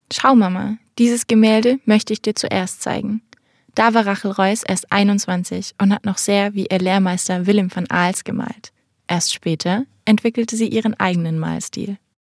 Schau, Mama, dieses Gemälde möchte ich dir zuerst zeigen. Da war Rachel Reuss erst 21 und hat noch sehr wie ihr Lehrmeister Willem van Aals gemalt. Erst später entwickelte sie ihren eigenen Malstil.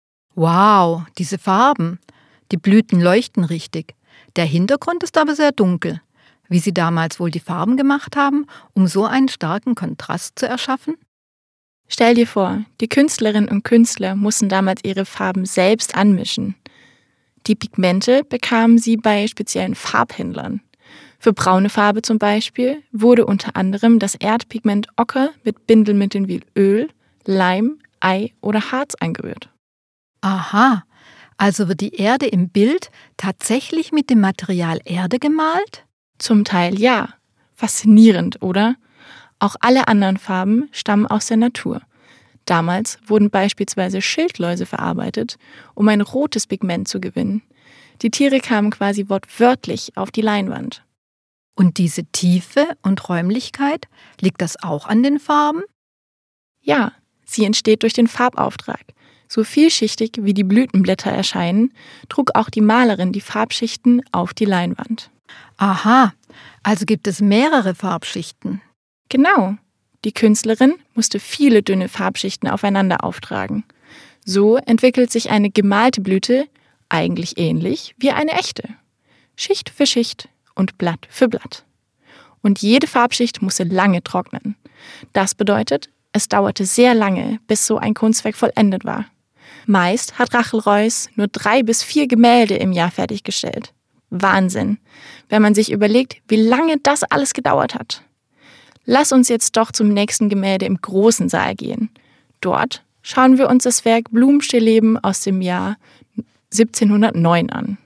Wow, diese Farben. Die Blüten leuchten richtig. Der Hintergrund ist aber sehr dunkel. Wie Sie damals wohl die Farben gemacht haben, um so einen starken Kontrast zu erschaffen? Stell dir vor, die Künstlerinnen und Künstler mussten damals ihre Farben selbst anmischen. Die Pigmente bekamen sie bei speziellen Farbhändlern. Für braune Farbe zum Beispiel wurde unter anderem das Erdpigment Ocker mit Bindemitteln wie Öl, Leim, Ei oder Harz angerührt. Aha, also wird die Erde im Bild tatsächlich mit dem Material Erde gemalt? Zum Teil ja. Faszinierend, oder? Auch alle anderen Farben stammen aus der Natur. Damals wurden beispielsweise Schildläuse verarbeitet, um ein rotes Pigment zu gewinnen. Die Tiere kamen quasi wortwörtlich auf die Leinwand. Und diese Tiefe und Räumlichkeit, liegt das auch an den Farben? Ja, sie entsteht durch den Farbauftrag. So vielschichtig wie die Blütenblätter erscheinen, trug auch die Malerin die Farbschichten auf die Leinwand. Aha, also gibt es mehrere Farbschichten. Genau, die Künstlerin musste viele dünne Farbschichten aufeinander auftragen. So entwickelt sich eine gemalte Blüte eigentlich ähnlich wie eine echte. Schicht für Schicht und Blatt für Blatt. Und jede Farbschicht musste lange trocknen. Das bedeutet, es dauerte sehr lange, bis so ein Kunstwerk vollendet war. Meist hat Rachel Reuss nur 3 bis 4 Gemälde im Jahr fertiggestellt. Wahnsinn, wenn man sich überlegt, wie lange das alles gedauert hat. Lass uns jetzt doch zum nächsten Gemälde im großen Saal gehen. Dort schauen wir uns das Werk Blumenstillleben aus dem Jahr 1709 an.